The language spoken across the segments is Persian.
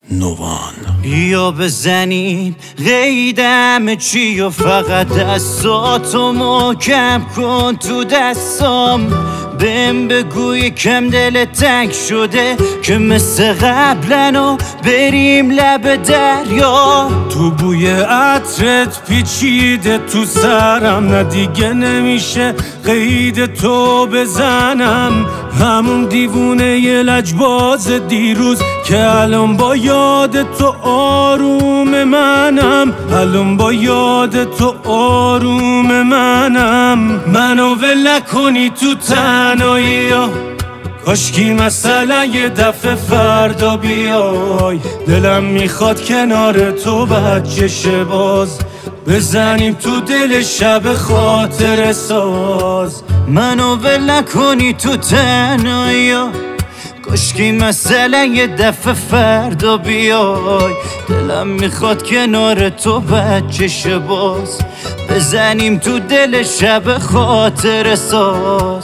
نوان بیا بزنیم قیدم چی و فقط دستاتو محکم کن تو دستام. بهم بگوی کم دل تنگ شده که مثل قبلنو بریم لب دریا. تو بوی عطرت پیچیده تو سرم، نه دیگه نمیشه قید تو بزنم. همون دیوونه ی لجباز دیروز که الان با یاد تو آروم منم، الان با یاد تو آروم منم. منو ول نکنی تو تنهایی ها، کاشکی مثلا یه دفعه فردا بیای. دلم میخواد کنار تو بچه باز بزنیم تو دل شب خاطر ساز. منو ول نکنی تو تنهایی ها، کاشکی مثلا یه دفعه فردا بیای. دلم میخواد کنار تو بچه باز بزنیم تو دل شب خاطر ساز.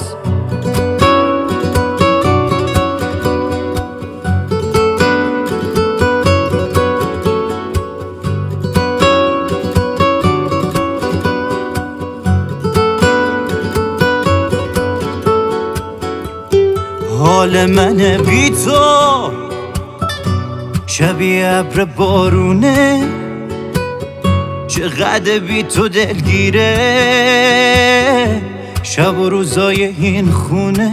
حال من بی تو شبیه ابر بارونه، چقدر بی تو دلگیره شب و روزای این خونه.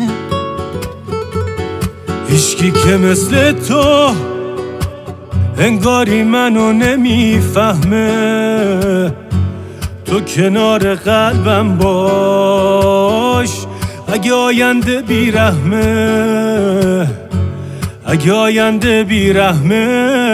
هیچکی که مثل تو انگاری منو نمیفهمه. تو کنار قلبم باش اگه آینده بیرحمه، اگه آینده بیرحمه.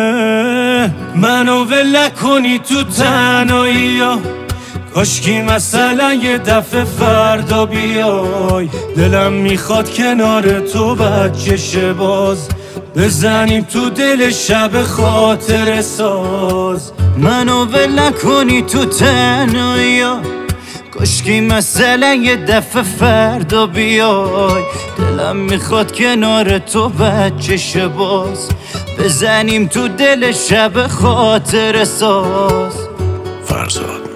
منو ول نکنی تو تنهایی ها، کاشکی مثلا یه دفعه فردا بیای. دلم میخواد کنار تو بچه باز بزنیم تو دل شب خاطر ساز. منو ول نکنی تو تنهایی ها، کاشکی مثلا یه دفعه فردا بیای. دلم میخواد کنار تو بچه باز بزنیم تو دل شب خاطر ساز. فرزاد